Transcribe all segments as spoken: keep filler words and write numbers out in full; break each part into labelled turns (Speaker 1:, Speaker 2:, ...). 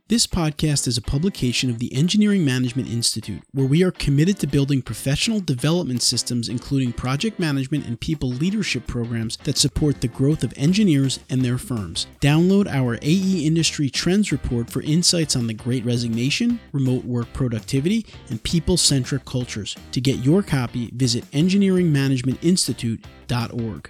Speaker 1: This podcast is a publication of the Engineering Management Institute, where we are committed to building professional development systems, including project management and people leadership programs that support the growth of engineers and their firms. Download our A E Industry Trends Report for insights on the Great Resignation, remote work productivity, and people-centric cultures. To get your copy, visit engineering management institute dot org.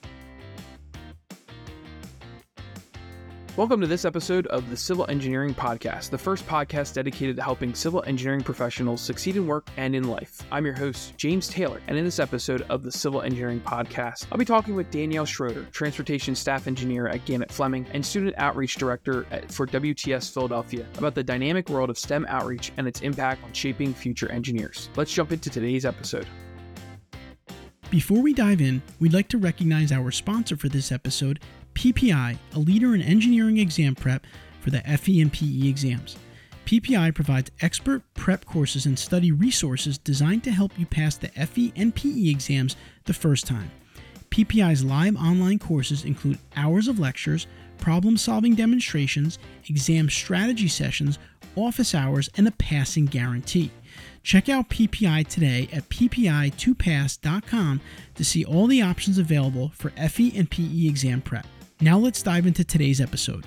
Speaker 2: Welcome to this episode of the Civil Engineering Podcast, the first podcast dedicated to helping civil engineering professionals succeed in work and in life. I'm your host, James Taylor, and in this episode of the Civil Engineering Podcast, I'll be talking with Danielle Schroeder, Transportation Staff Engineer at Gannett Fleming and Student Outreach Director at, for W T S Philadelphia, about the dynamic world of STEM outreach and its impact on shaping future engineers. Let's jump into today's episode.
Speaker 1: Before we dive in, we'd like to recognize our sponsor for this episode, P P I, a leader in engineering exam prep for the F E and P E exams. P P I provides expert prep courses and study resources designed to help you pass the F E and P E exams the first time. P P I's live online courses include hours of lectures, problem-solving demonstrations, exam strategy sessions, office hours, and a passing guarantee. Check out P P I today at p p i two pass dot com to see all the options available for F E and P E exam prep. Now let's dive into today's episode.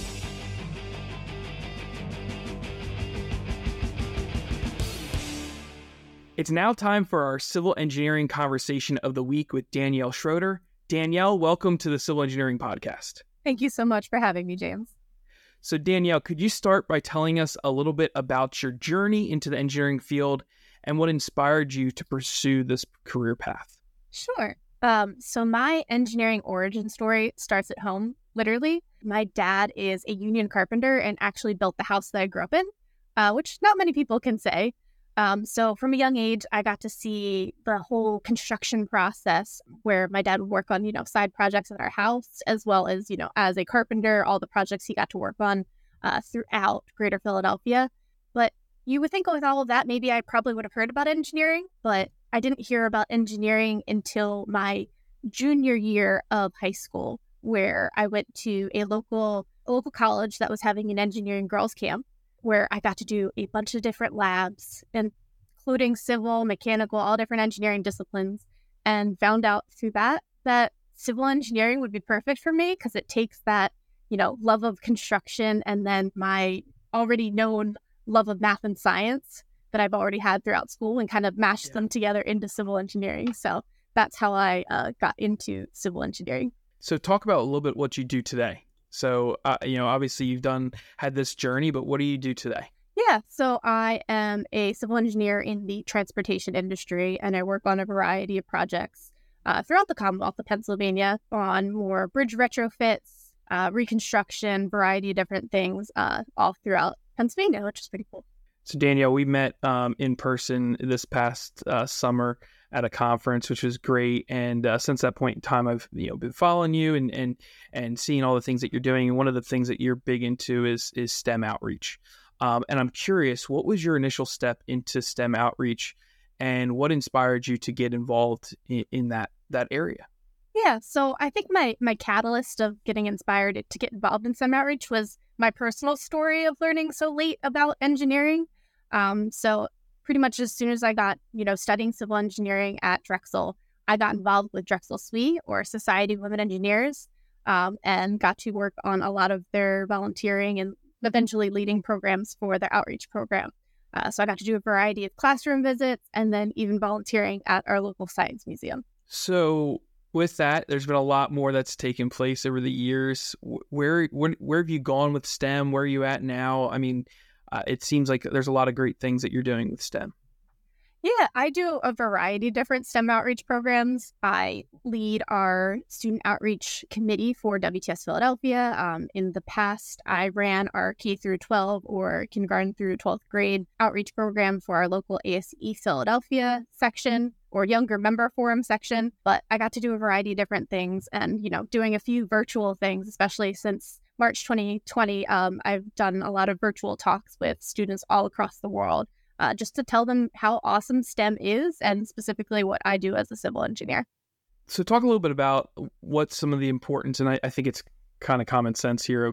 Speaker 2: It's now time for our civil engineering conversation of the week with Danielle Schroeder. Danielle, welcome to the Civil Engineering Podcast.
Speaker 3: Thank you so much for having me, James.
Speaker 2: So Danielle, could you start by telling us a little bit about your journey into the engineering field and what inspired you to pursue this career path?
Speaker 3: Sure. Um, so my engineering origin story starts at home, literally. My dad is a union carpenter and actually built the house that I grew up in, uh, which not many people can say. Um, so from a young age, I got to see the whole construction process where my dad would work on, you know, side projects in our house, as well as, you know, as a carpenter, all the projects he got to work on uh, throughout Greater Philadelphia. But you would think with all of that, maybe I probably would have heard about engineering, but I didn't hear about engineering until my junior year of high school, where I went to a local a local college that was having an engineering girls camp, where I got to do a bunch of different labs, including civil, mechanical, all different engineering disciplines, and found out through that that civil engineering would be perfect for me because it takes that, you know, love of construction and then my already known love of math and science that I've already had throughout school and kind of mashed yeah. them together into civil engineering. So that's how I uh, got into civil engineering.
Speaker 2: So talk about a little bit what you do today. So, uh, you know, obviously you've done, had this journey, but what do you do today?
Speaker 3: Yeah, so I am a civil engineer in the transportation industry, and I work on a variety of projects uh, throughout the Commonwealth of Pennsylvania on more bridge retrofits, uh, reconstruction, variety of different things uh, all throughout Pennsylvania, which is pretty cool.
Speaker 2: So Danielle, we met um, in person this past uh, summer at a conference, which was great. And uh, since that point in time, I've you know been following you and and and seeing all the things that you're doing. And one of the things that you're big into is is STEM outreach. Um, and I'm curious, what was your initial step into STEM outreach, and what inspired you to get involved in, in that that area?
Speaker 3: Yeah, so I think my my catalyst of getting inspired to get involved in STEM outreach was my personal story of learning so late about engineering. Um, so pretty much as soon as I got, you know, studying civil engineering at Drexel, I got involved with Drexel S W E, or Society of Women Engineers, um, and got to work on a lot of their volunteering and eventually leading programs for their outreach program. Uh, so I got to do a variety of classroom visits and then even volunteering at our local science museum.
Speaker 2: So with that, there's been a lot more that's taken place over the years. Where, where, where have you gone with STEM? Where are you at now? I mean, Uh, it seems like there's a lot of great things that you're doing with STEM.
Speaker 3: Yeah, I do a variety of different STEM outreach programs. I lead our student outreach committee for W T S Philadelphia. Um, in the past, I ran our K through twelve or kindergarten through twelfth grade outreach program for our local A S E Philadelphia section or younger member forum section. But I got to do a variety of different things and, you know, doing a few virtual things, especially since March twenty twenty, um, I've done a lot of virtual talks with students all across the world, uh, just to tell them how awesome STEM is and specifically what I do as a civil engineer.
Speaker 2: So talk a little bit about what some of the importance, and I, I think it's kind of common sense here, of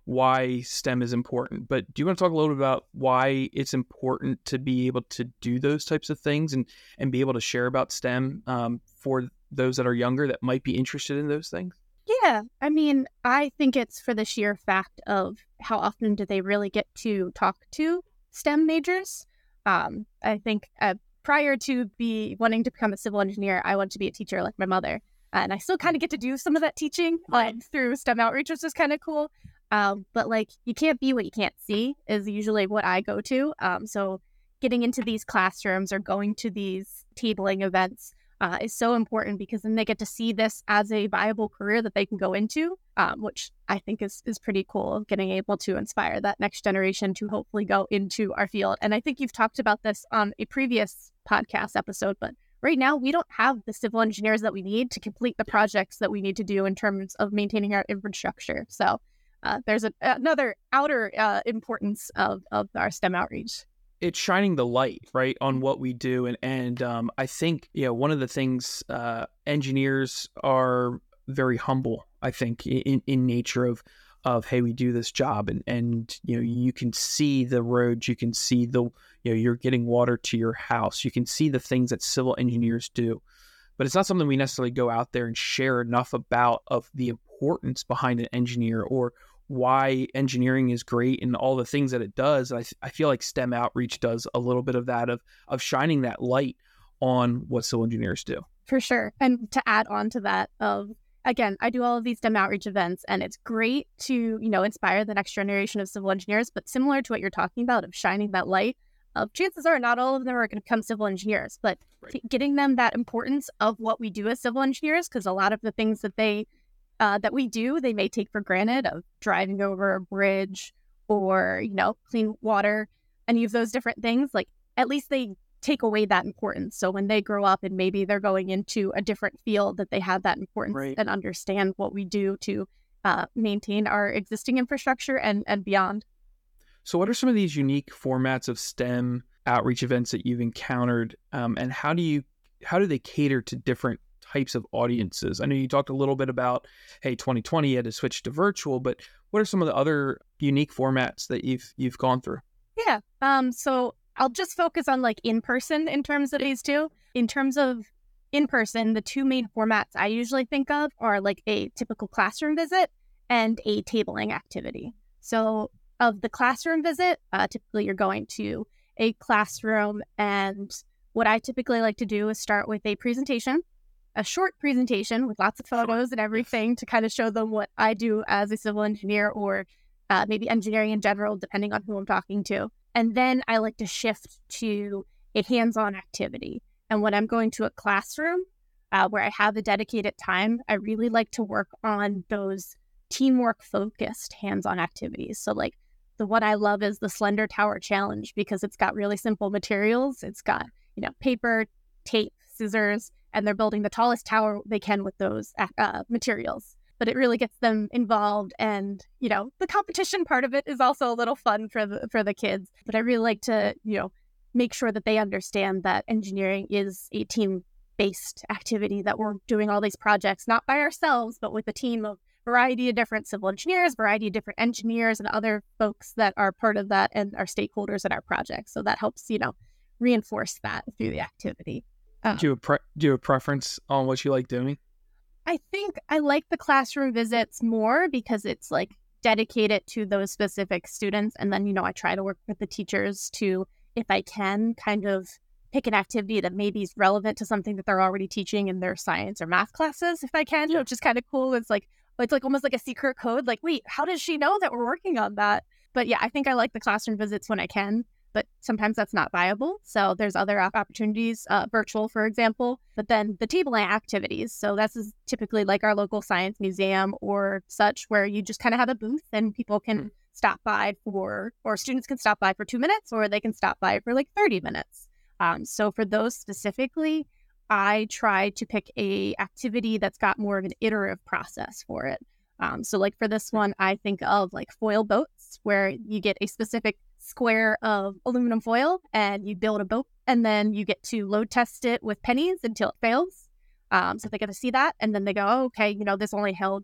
Speaker 2: why STEM is important. But do you want to talk a little bit about why it's important to be able to do those types of things and, and be able to share about STEM um, for those that are younger that might be interested in those things?
Speaker 3: Yeah, I mean, I think it's for the sheer fact of how often do they really get to talk to STEM majors. Um, I think uh, prior to be wanting to become a civil engineer, I wanted to be a teacher like my mother. And I still kind of get to do some of that teaching like through STEM outreach, which is kind of cool. Um, but like, you can't be what you can't see is usually what I go to. Um, so getting into these classrooms or going to these tabling events uh, is so important because then they get to see this as a viable career that they can go into, um, which I think is is pretty cool, getting able to inspire that next generation to hopefully go into our field. And I think you've talked about this on a previous podcast episode, but right now we don't have the civil engineers that we need to complete the projects that we need to do in terms of maintaining our infrastructure. So uh, there's a, another outer uh, importance of, of our STEM outreach.
Speaker 2: It's shining the light, right, on what we do. And, and um, I think, you know, one of the things uh, engineers are very humble, I think, in, in nature of, of, hey, we do this job and, and, you know, you can see the roads, you can see the, you know, you're getting water to your house. You can see the things that civil engineers do, but it's not something we necessarily go out there and share enough about of the importance behind an engineer or why engineering is great and all the things that it does. I, I feel like STEM outreach does a little bit of that, of of shining that light on what civil engineers do.
Speaker 3: For sure. And to add on to that, of again, I do all of these STEM outreach events, and it's great to, you know, inspire the next generation of civil engineers. But similar to what you're talking about of shining that light, of chances are not all of them are going to become civil engineers, but right. t- getting them that importance of what we do as civil engineers, because a lot of the things that they Uh, that we do, they may take for granted, of driving over a bridge or, you know, clean water, any of those different things. Like, at least they take away that importance. So when they grow up and maybe they're going into a different field, that they have that importance right. and understand what we do to uh, maintain our existing infrastructure and, and beyond.
Speaker 2: So what are some of these unique formats of STEM outreach events that you've encountered, um, and how do you how do they cater to different types of audiences? I know you talked a little bit about, hey, twenty twenty you had to switch to virtual, but what are some of the other unique formats that you've you've gone through?
Speaker 3: Yeah. Um. So I'll just focus on like in person in terms of these two. In terms of in person, the two main formats I usually think of are like a typical classroom visit and a tabling activity. So of the classroom visit, uh, typically you're going to a classroom, and what I typically like to do is start with a presentation. A short presentation with lots of photos and everything to kind of show them what I do as a civil engineer, or uh, maybe engineering in general, depending on who I'm talking to. And then I like to shift to a hands-on activity. And when I'm going to a classroom uh, where I have a dedicated time, I really like to work on those teamwork-focused hands-on activities. So like the one I love is the Slender Tower Challenge, because it's got really simple materials. It's got, you know, paper, tape, scissors, and they're building the tallest tower they can with those uh, materials. But it really gets them involved, and, you know, the competition part of it is also a little fun for the for the kids. But I really like to, you know, make sure that they understand that engineering is a team-based activity, that we're doing all these projects not by ourselves, but with a team of variety of different civil engineers, variety of different engineers, and other folks that are part of that and are stakeholders in our project. So that helps, you know, reinforce that through the activity. Um,
Speaker 2: do you have pre- do you have a preference on what you like doing?
Speaker 3: I think I like the classroom visits more because it's like dedicated to those specific students. And then, you know, I try to work with the teachers to, if I can, kind of pick an activity that maybe is relevant to something that they're already teaching in their science or math classes, if I can, yeah. which is kind of cool. It's like, it's like almost like a secret code. Like, wait, how does she know that we're working on that? But yeah, I think I like the classroom visits when I can. But sometimes that's not viable. So there's other opportunities, uh, virtual, for example, but then the tabling activities. So that's is typically like our local science museum or such, where you just kind of have a booth and people can mm-hmm. stop by for, or students can stop by for two minutes, or they can stop by for like thirty minutes. Um, so for those specifically, I try to pick a activity that's got more of an iterative process for it. Um, so like for this one, I think of like foil boats, where you get a specific square of aluminum foil and you build a boat, and then you get to load test it with pennies until it fails. Um, so they get to see that, and then they go, oh, okay, you know, this only held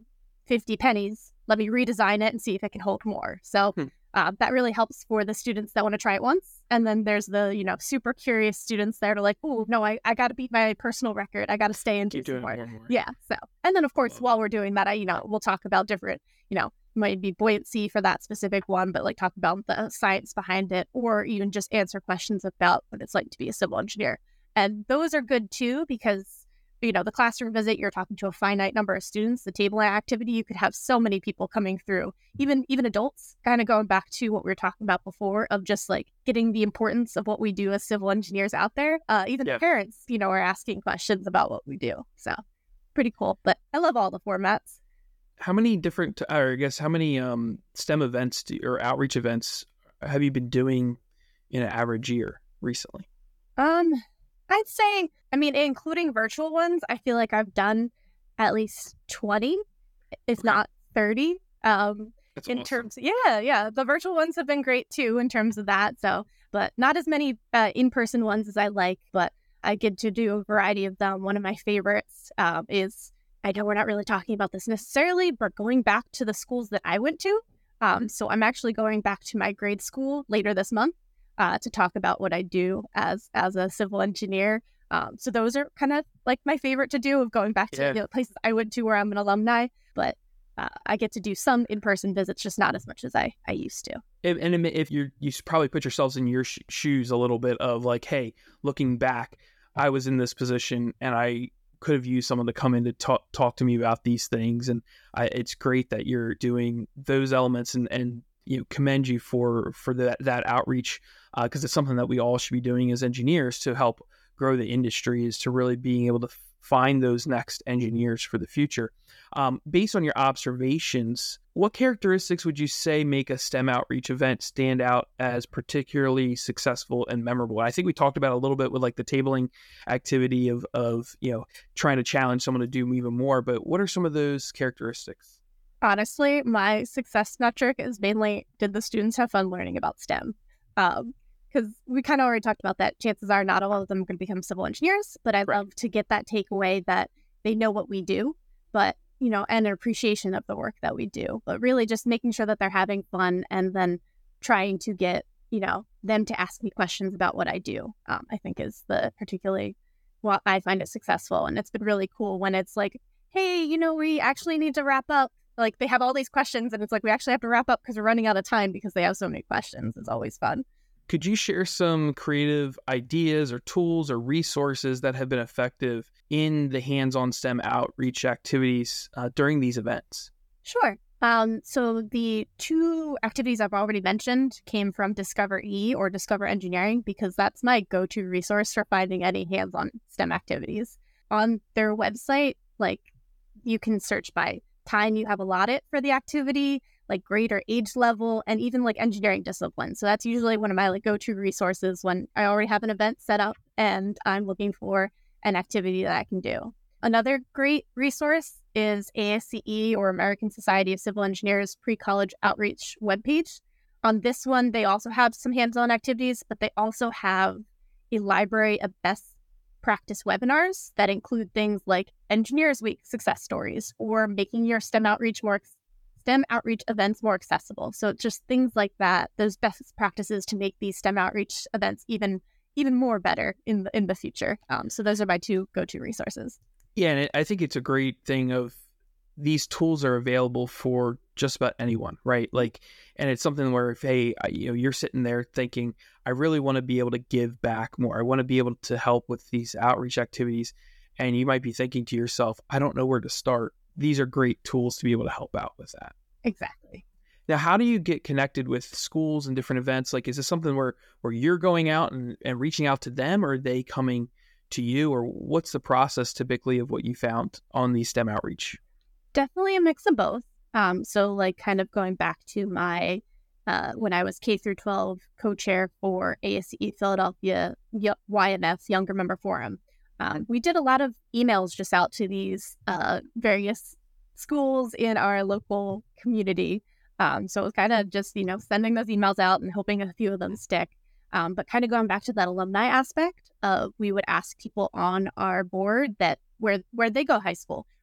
Speaker 3: fifty pennies. Let me redesign it and see if it can hold more. So
Speaker 2: Hmm.
Speaker 3: uh, that really helps for the students that want to try it once. And then there's the, you know, super curious students that are like, oh, no, I, I got to beat my personal record. I got to stay and do
Speaker 2: Keep
Speaker 3: some
Speaker 2: doing
Speaker 3: more.
Speaker 2: it more and more.
Speaker 3: Yeah. So, and then of course,
Speaker 2: Love
Speaker 3: while we're doing that, I, you know, we'll talk about different, you know, might be buoyancy for that specific one, but like talk about the science behind it, or even just answer questions about what it's like to be a civil engineer. And those are good too, because, you know, the classroom visit, you're talking to a finite number of students. The tabling activity, you could have so many people coming through, even even adults, kind of going back to what we were talking about before of just like getting the importance of what we do as civil engineers out there. Uh, even
Speaker 2: Yeah.
Speaker 3: parents, you know, are asking questions about what we do. So pretty cool. But I love all the formats.
Speaker 2: How many different, or I guess, how many um, STEM events do, or outreach events have you been doing in an average year recently?
Speaker 3: Um, I'd say, I mean, including virtual ones, I feel like I've done at least twenty, if
Speaker 2: Okay.
Speaker 3: not thirty. Um,
Speaker 2: That's
Speaker 3: in
Speaker 2: awesome.
Speaker 3: terms, yeah, yeah, the virtual ones have been great too in terms of that. So, but not as many uh, in-person ones as I like, but I get to do a variety of them. One of my favorites um, is, I know we're not really talking about this necessarily, but going back to the schools that I went to. Um, so I'm actually going back to my grade school later this month. Uh, to talk about what I do as as a civil engineer. Um, so those are kind of like my favorite to do, of going back to
Speaker 2: Yeah.
Speaker 3: the places I went to where I'm an alumni. But uh, I get to do some in-person visits, just not as much as I, I used to.
Speaker 2: If, and if you you probably put yourselves in your sh- shoes a little bit of like, hey, looking back, I was in this position and I could have used someone to come in to talk talk to me about these things. And I, it's great that you're doing those elements, and and you know, commend you for for that that outreach, because uh, it's something that we all should be doing as engineers to help grow the industry, is to really being able to find those next engineers for the future. Um, based on your observations, what characteristics would you say make a STEM outreach event stand out as particularly successful and memorable? I think we talked about a little bit with like the tabling activity of, of, you know, trying to challenge someone to do even more, but what are some of those characteristics?
Speaker 3: Honestly, my success metric is mainly, did the students have fun learning about STEM? Um, because we kind of already talked about that. Chances are not all of them are going to become civil engineers, but I
Speaker 2: Right.
Speaker 3: love to get that takeaway that they know what we do, but, you know, and an appreciation of the work that we do, but really just making sure that they're having fun, and then trying to get, you know, them to ask me questions about what I do, um, I think is the particularly what I find it successful. And it's been really cool when it's like, hey, you know, we actually need to wrap up. Like, they have all these questions and it's like, we actually have to wrap up because we're running out of time because they have so many questions. It's always fun.
Speaker 2: Could you share some creative ideas or tools or resources that have been effective in the hands-on STEM outreach activities uh, during these events?
Speaker 3: Sure. Um, so the two activities I've already mentioned came from Discover E or Discover Engineering, because that's my go-to resource for finding any hands-on STEM activities. On their website, like, you can search by time you have allotted for the activity, like grade or age level, and even like engineering discipline. So that's usually one of my like go-to resources when I already have an event set up and I'm looking for an activity that I can do. Another great resource is A S C E, or American Society of Civil Engineers, pre-college outreach webpage. On this one, they also have some hands-on activities, but they also have a library of best practice webinars that include things like Engineers Week success stories, or making your STEM outreach more STEM outreach events more accessible. So just things like that, those best practices to make these STEM outreach events even even more better in the in the future. Um, so those are my two go-to resources.
Speaker 2: Yeah, and it, I think it's a great thing of these tools are available for just about anyone, right? Like, and it's something where if, hey, I, you know, you're sitting there thinking, I really want to be able to give back more. I want to be able to help with these outreach activities. And you might be thinking to yourself, I don't know where to start. These are great tools to be able to help out with that.
Speaker 3: Exactly.
Speaker 2: Now, how do you get connected with schools and different events? Like, is this something where, where you're going out and, and reaching out to them, or are they coming to you, or what's the process typically of what you found on the STEM outreach?
Speaker 3: Definitely a mix of both. Um, so like kind of going back to my, uh, when I was K through twelve co-chair for A S C E Philadelphia Y M F, Younger Member Forum, um, we did a lot of emails just out to these uh, various schools in our local community. Um, so it was kind of just, you know, sending those emails out and hoping a few of them stick. Um, but kind of going back to that alumni aspect, uh, we would ask people on our board that where where they go high school,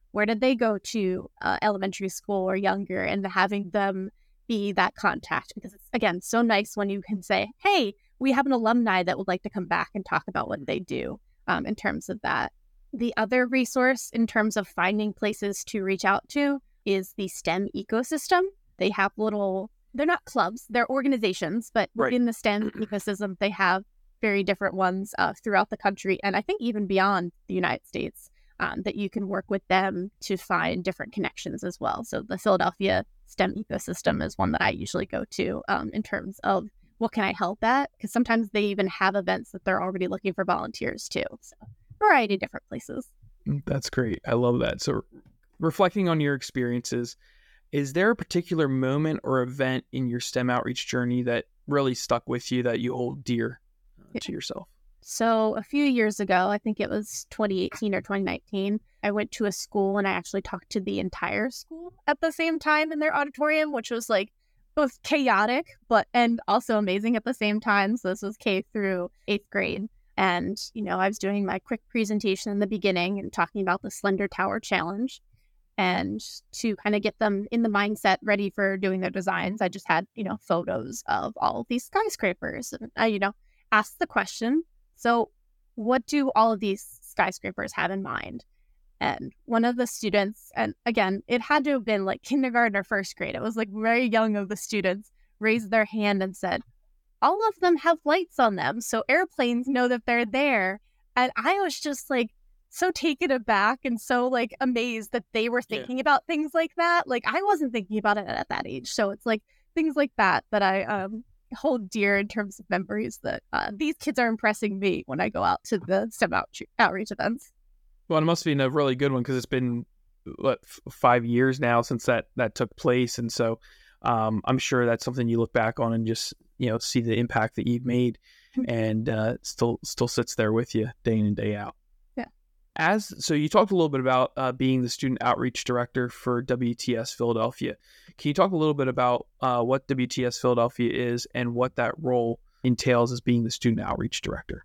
Speaker 3: where did they go to uh, elementary school or younger, and having them be that contact, because it's, again, so nice when you can say, hey, we have an alumni that would like to come back and talk about what they do um, in terms of that. The other resource in terms of finding places to reach out to is the STEM ecosystem. They have little, they're not clubs, they're organizations, but
Speaker 2: Right.
Speaker 3: within the STEM ecosystem, they have very different ones uh, throughout the country, and I think even beyond the United States, um, that you can work with them to find different connections as well. So the Philadelphia STEM ecosystem is one that I usually go to um, in terms of what can I help at? Because sometimes they even have events that they're already looking for volunteers too. So variety of different places.
Speaker 2: That's great. I love that. So reflecting on your experiences, is there a particular moment or event in your STEM outreach journey that really stuck with you that you hold dear uh,
Speaker 3: Yeah.
Speaker 2: to yourself?
Speaker 3: So a few years ago, I think it was twenty eighteen or twenty nineteen, I went to a school and I actually talked to the entire school at the same time in their auditorium, which was like both chaotic, but and also amazing at the same time. So this was K through eighth grade. And, you know, I was doing my quick presentation in the beginning and talking about the Slender Tower Challenge. And to kind of get them in the mindset ready for doing their designs, I just had, you know, photos of all of these skyscrapers. And I, you know, asked the question, so what do all of these skyscrapers have in mind? And one of the students, and again, it had to have been like kindergarten or first grade, it was like very young of the students, raised their hand and said, all of them have lights on them, so airplanes know that they're there. And I was just like so taken aback and so like amazed that they were thinking yeah. about things like that. Like I wasn't thinking about it at that age. So it's like things like that that I um hold dear in terms of memories, that uh, these kids are impressing me when I go out to the STEM out- outreach events.
Speaker 2: Well, it must have been a really good one because it's been what f- five years now since that that took place, and so um, I'm sure that's something you look back on and just you know see the impact that you've made, and uh, still still sits there with you day in and day out.
Speaker 3: Yeah.
Speaker 2: As so, you talked a little bit about uh, being the student outreach director for W T S Philadelphia. Can you talk a little bit about uh, what W T S Philadelphia is and what that role entails as being the student outreach director?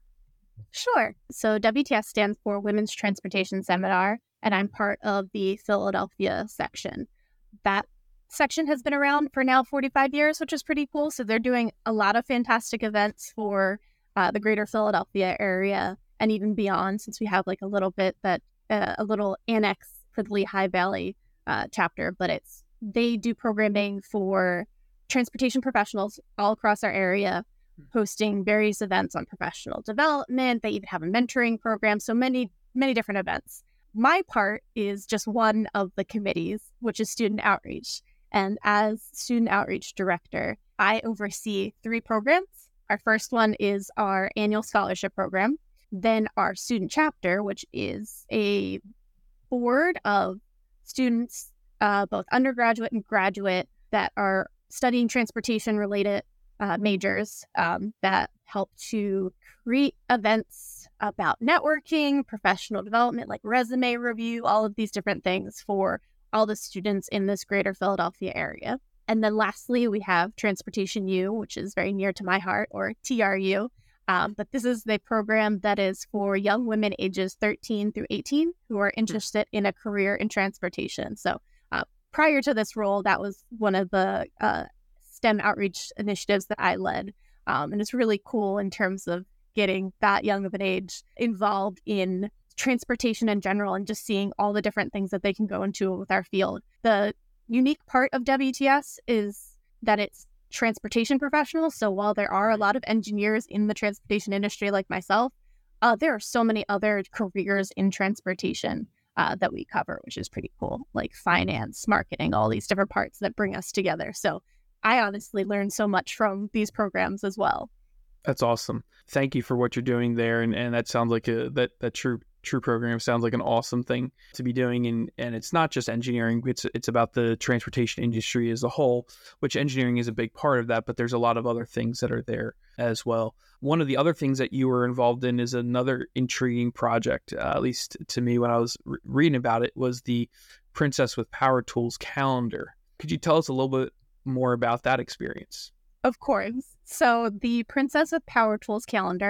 Speaker 3: Sure. So W T S stands for Women's Transportation Seminar, and I'm part of the Philadelphia section. That section has been around for now forty-five years, which is pretty cool. So they're doing a lot of fantastic events for uh, the greater Philadelphia area and even beyond, since we have like a little bit that uh, a little annex for the Lehigh Valley uh, chapter. But it's they do programming for transportation professionals all across our area, hosting various events on professional development. They even have a mentoring program. So many, many different events. My part is just one of the committees, which is student outreach. And as student outreach director, I oversee three programs. Our first one is our annual scholarship program. Then our student chapter, which is a board of students, uh, both undergraduate and graduate, that are studying transportation related Uh, majors um, that help to create events about networking, professional development, like resume review, all of these different things for all the students in this greater Philadelphia area. And then lastly, we have Transportation U, which is very near to my heart, or T R U. Um, but this is the program that is for young women ages thirteen through eighteen who are interested in a career in transportation. So uh, prior to this role, that was one of the uh, STEM outreach initiatives that I led. Um, and it's really cool in terms of getting that young of an age involved in transportation in general and just seeing all the different things that they can go into with our field. The unique part of W T S is that it's transportation professionals. So while there are a lot of engineers in the transportation industry like myself, uh, there are so many other careers in transportation uh, that we cover, which is pretty cool, like finance, marketing, all these different parts that bring us together. So I honestly learned so much from these programs as well.
Speaker 2: That's awesome. Thank you for what you're doing there. And, and that sounds like a, that, that true, true program sounds like an awesome thing to be doing. And, and it's not just engineering. It's, it's about the transportation industry as a whole, which engineering is a big part of that, but there's a lot of other things that are there as well. One of the other things that you were involved in is another intriguing project, uh, at least to me when I was re- reading about it, was the Princess with Power Tools calendar. Could you tell us a little bit more about that experience?
Speaker 3: Of course. So the Princess with Power Tools calendar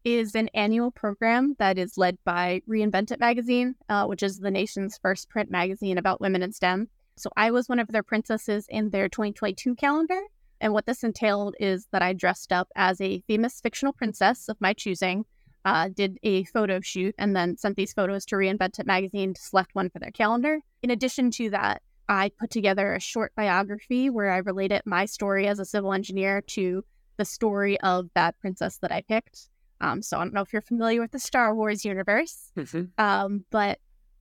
Speaker 3: is an annual program that is led by Reinvent It magazine, uh, which is the nation's first print magazine about women in STEM. So I was one of their princesses in their twenty twenty-two calendar. And what this entailed is that I dressed up as a famous fictional princess of my choosing, uh, did a photo shoot, and then sent these photos to Reinvent It magazine to select one for their calendar. In addition to that, I put together a short biography where I related my story as a civil engineer to the story of that princess that I picked. Um, so I don't know if you're familiar with the Star Wars universe, mm-hmm. um, but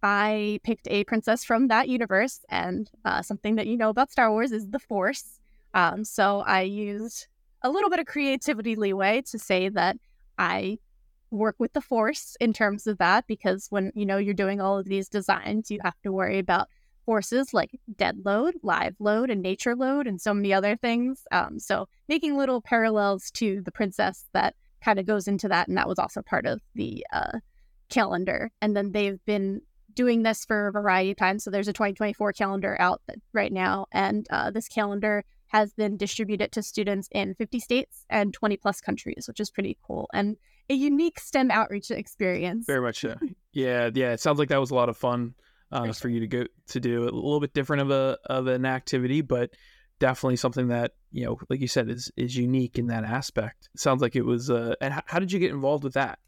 Speaker 3: I picked a princess from that universe, and uh, something that you know about Star Wars is the Force. Um, so I used a little bit of creativity leeway to say that I work with the Force in terms of that, because when, you know, you're doing all of these designs, you have to worry about forces like dead load, live load, and nature load, and so many other things. Um, so making little parallels to the princess that kind of goes into that, and that was also part of the uh, calendar. And then they've been doing this for a variety of times. So there's a twenty twenty-four calendar out right now, and uh, this calendar has been distributed to students in fifty states and twenty plus countries, which is pretty cool and a unique STEM outreach experience.
Speaker 2: Very much so. Yeah, yeah. It sounds like that was a lot of fun uh, for, sure. for you to go to do. A little bit different of a of an activity, but definitely something that, you know, like you said, is is unique in that aspect. It sounds like it was. Uh, and how, how did you get involved with that?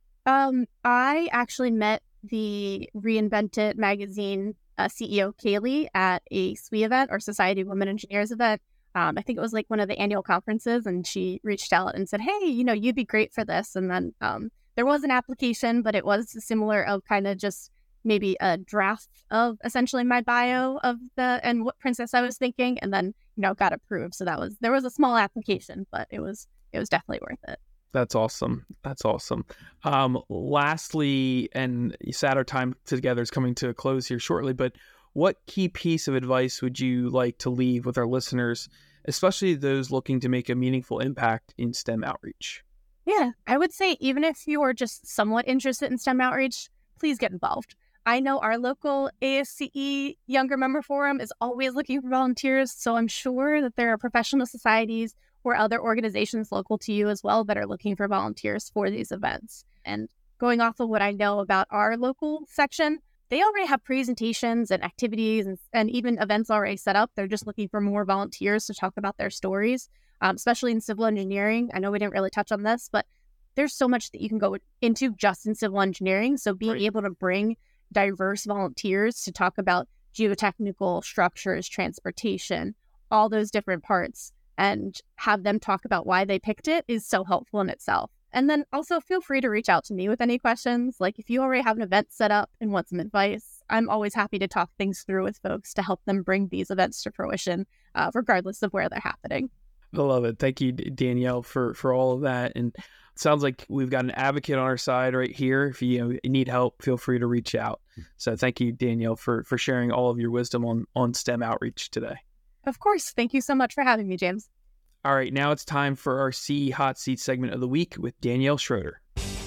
Speaker 3: Um, I actually met the Reinvent It magazine uh, C E O Kaylee at a S W E event, or Society of Women Engineers event. Um, I think it was like one of the annual conferences, and she reached out and said, hey, you know, you'd be great for this. And then um, there was an application, but it was similar of kind of just maybe a draft of essentially my bio of the and what princess I was thinking, and then, you know, got approved. So that was, there was a small application, but it was, it was definitely worth it.
Speaker 2: That's awesome. That's awesome. Um, lastly, and you said our time together is coming to a close here shortly, but what key piece of advice would you like to leave with our listeners, especially those looking to make a meaningful impact in STEM outreach?
Speaker 3: Yeah, I would say even if you are just somewhat interested in STEM outreach, please get involved. I know our local A S C E Younger Member Forum is always looking for volunteers, so I'm sure that there are professional societies or other organizations local to you as well that are looking for volunteers for these events. And going off of what I know about our local section, they already have presentations and activities and, and even events already set up. They're just looking for more volunteers to talk about their stories, um, especially in civil engineering. I know we didn't really touch on this, but there's so much that you can go into just in civil engineering. So being right. able to bring diverse volunteers to talk about geotechnical structures, transportation, all those different parts, and have them talk about why they picked it is so helpful in itself. And then also feel free to reach out to me with any questions. Like if you already have an event set up and want some advice, I'm always happy to talk things through with folks to help them bring these events to fruition, uh, regardless of where they're happening.
Speaker 2: I love it. Thank you, Danielle, for, for all of that. And it sounds like we've got an advocate on our side right here. If you, know, you need help, feel free to reach out. So thank you, Danielle, for, for sharing all of your wisdom on, on STEM outreach today.
Speaker 3: Of course. Thank you so much for having me, James.
Speaker 2: All right, now it's time for our C E Hot Seat segment of the week with Danielle Schroeder.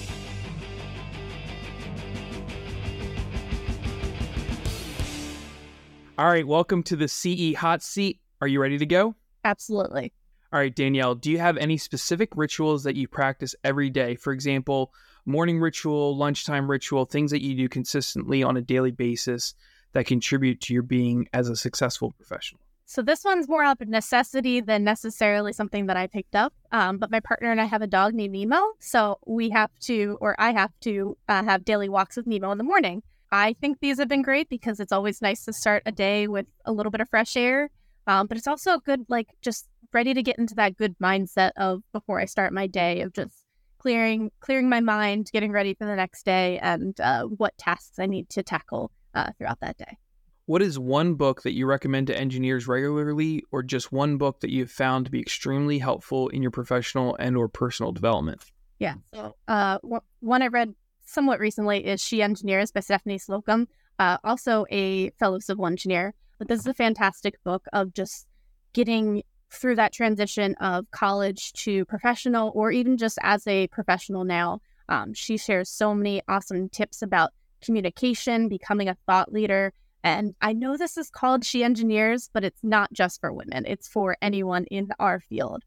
Speaker 2: All right, welcome to the C E Hot Seat. Are you ready to go?
Speaker 3: Absolutely.
Speaker 2: All right, Danielle, do you have any specific rituals that you practice every day? For example, morning ritual, lunchtime ritual, things that you do consistently on a daily basis that contribute to your being as a successful professional?
Speaker 3: So this one's more of a necessity than necessarily something that I picked up. Um, but my partner and I have a dog named Nemo. So we have to, or I have to uh, have daily walks with Nemo in the morning. I think these have been great because it's always nice to start a day with a little bit of fresh air. Um, but it's also good, like just ready to get into that good mindset of before I start my day of just clearing, clearing my mind, getting ready for the next day and uh, what tasks I need to tackle uh, throughout that day.
Speaker 2: What is one book that you recommend to engineers regularly, or just one book that you've found to be extremely helpful in your professional and or personal development?
Speaker 3: Yeah. So uh, one I read somewhat recently is She Engineers by Stephanie Slocum, uh, also a fellow civil engineer. But this is a fantastic book of just getting through that transition of college to professional, or even just as a professional now. Um, she shares so many awesome tips about communication, becoming a thought leader. And I know this is called She Engineers, but it's not just for women. It's for anyone in our field.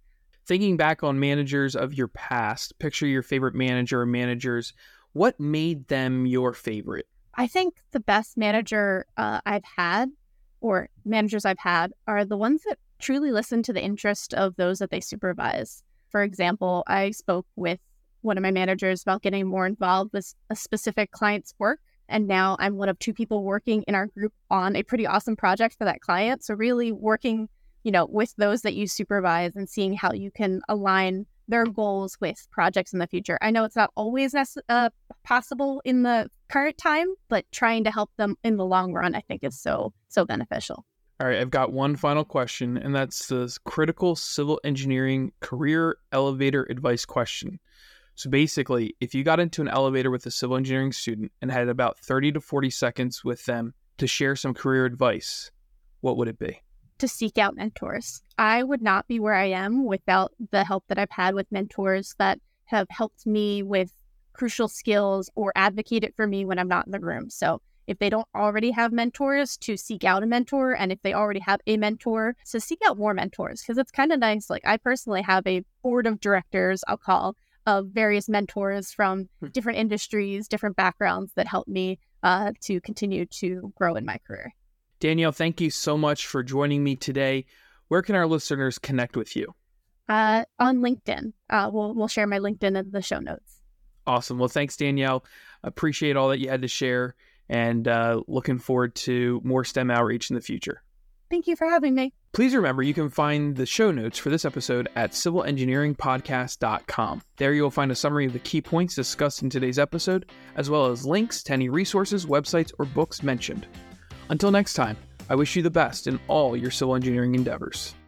Speaker 2: Thinking back on managers of your past, picture your favorite manager or managers. What made them your favorite?
Speaker 3: I think the best manager uh, I've had, or managers I've had, are the ones that truly listen to the interest of those that they supervise. For example, I spoke with one of my managers about getting more involved with a specific client's work. And now I'm one of two people working in our group on a pretty awesome project for that client. So really working, you know, with those that you supervise and seeing how you can align their goals with projects in the future. I know it's not always nece- uh, possible in the current time, but trying to help them in the long run, I think is so, so beneficial.
Speaker 2: All right, I've got one final question, and that's the critical civil engineering career elevator advice question. So basically, if you got into an elevator with a civil engineering student and had about thirty to forty seconds with them to share some career advice, what would it be?
Speaker 3: To seek out mentors. I would not be where I am without the help that I've had with mentors that have helped me with crucial skills or advocated for me when I'm not in the room. So if they don't already have mentors, to seek out a mentor. And if they already have a mentor, to seek out more mentors, because it's kind of nice. Like I personally have a board of directors, I'll call, of various mentors from different industries, different backgrounds that help me uh, to continue to grow in my career.
Speaker 2: Danielle, thank you so much for joining me today. Where can our listeners connect with you?
Speaker 3: Uh, on LinkedIn. Uh, we'll we'll share my LinkedIn in the show notes.
Speaker 2: Awesome. Well, thanks, Danielle. Appreciate all that you had to share, and uh, looking forward to more STEM outreach in the future.
Speaker 3: Thank you for having me.
Speaker 2: Please remember, you can find the show notes for this episode at civil engineering podcast dot com. There you'll find a summary of the key points discussed in today's episode, as well as links to any resources, websites, or books mentioned. Until next time, I wish you the best in all your civil engineering endeavors.